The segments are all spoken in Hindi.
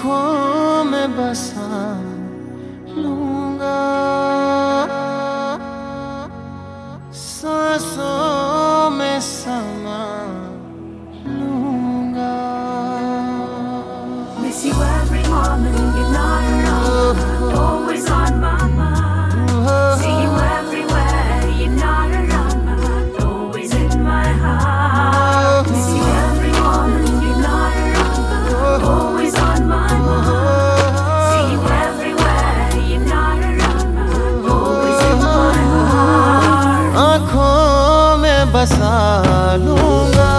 आँखों में बसा लूंगा, सांसों में समा लूंगा। Miss you every morning, you're not around, always on my mind. See you everywhere, you're not around, but always in my heart. Miss you every morning, you're not around, but always on my mind. See you everywhere, you're not around, but always in my heart. आँखों में बसा लूंगा,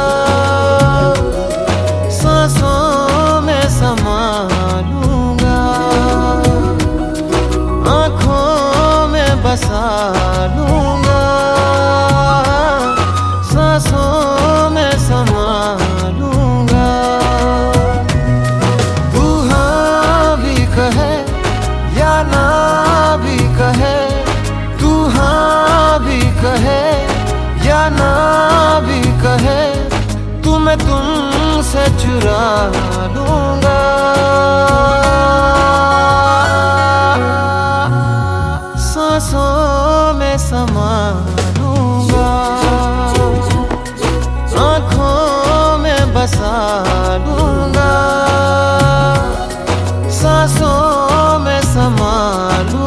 सांसों में समा लूंगा, आँखों में बसा लूंगा, सांसों में समा लूंगा। तू हाँ भी कहे या ना भी कहे, तू हाँ भी कहे या ना भी कहे, तुम्हें तुमसे चुरा लूंगा, सांसों में समा लूंगा, आँखों में बसा लूंगा, सांसों में समा लूंगा।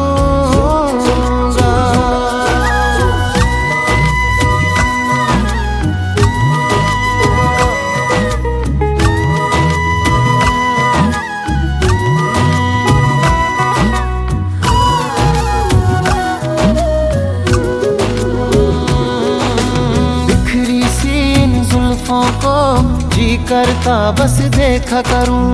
को जी करता बस देखा करूं,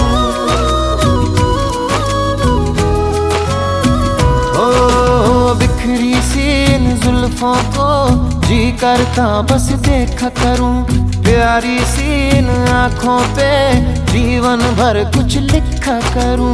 ओ बिखरी सी इन जुल्फों को जी करता बस देखा करूं, प्यारी सी इन आँखों पे जीवन भर कुछ लिखा करूं।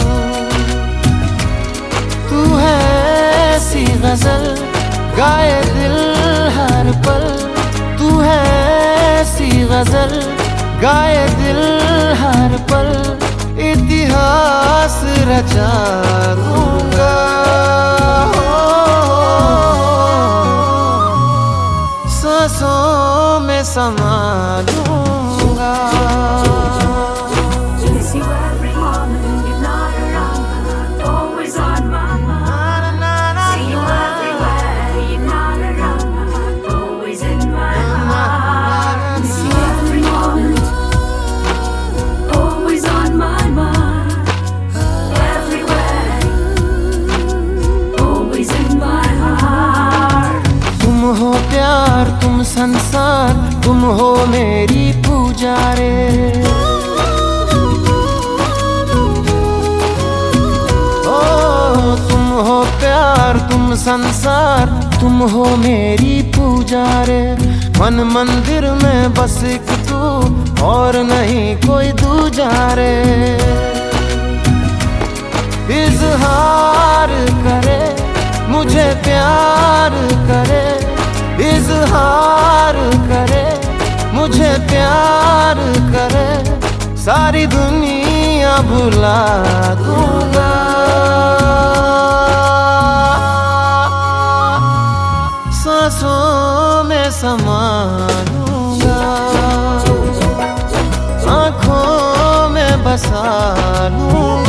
तू है ऐसी गजल गाए दिल हर पल, तू है ऐसी गजल गाए दिल हर पल, इतिहास रचा दूंगा, सांसों में समा लूंगा। तुम हो प्यार, तुम संसार, तुम हो मेरी पूजा रे, ओ तुम हो प्यार, तुम संसार, तुम हो मेरी पूजा रे। मन मंदिर में बस एक तू और नहीं कोई दूजा रे, इजहार करे मुझे प्यार करे, इजहार करे मुझे प्यार करे, सारी दुनिया भुला दूंगा, सांसों में समा लूंगा, आँखों में बसा लूंगा,